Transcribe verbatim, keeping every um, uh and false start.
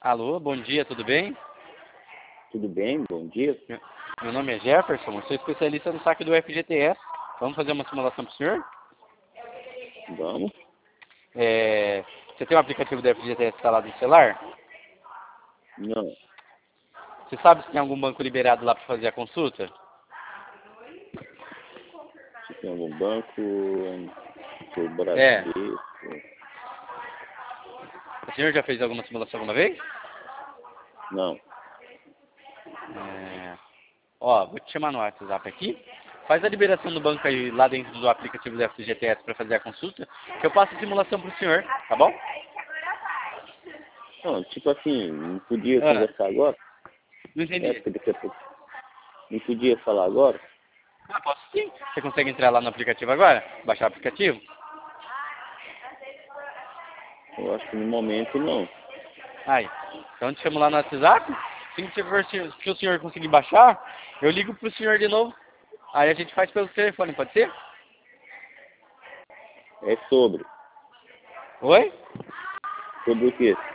Alô, bom dia, tudo bem? Tudo bem? Bom dia. Meu meu nome é Jefferson, eu sou especialista no saque do F G T S. Vamos fazer uma simulação para o senhor? Vamos? É, Você tem o aplicativo do F G T S instalado no celular? Não. Você sabe se tem algum banco liberado lá para fazer a consulta? Se tem algum banco, sou É. Bradesco. O senhor já fez alguma simulação alguma vez? Não. É, Ó, vou te chamar no WhatsApp aqui. Faz a liberação do banco aí lá dentro do aplicativo do F G T S para fazer a consulta, que eu passo a simulação para o senhor, tá bom? Não, tipo assim, não podia Ah, conversar agora? não É, entendi. porque daqui a pouco. Não podia falar agora? Ah, posso sim. Você consegue entrar lá no aplicativo agora? Baixar o aplicativo? Eu acho que no momento não. Aí. Então te chamo lá no WhatsApp. Assim que o senhor, que o senhor conseguir baixar, eu ligo pro senhor de novo. Aí a gente faz pelo telefone, pode ser? É sobre. Oi? Sobre o quê?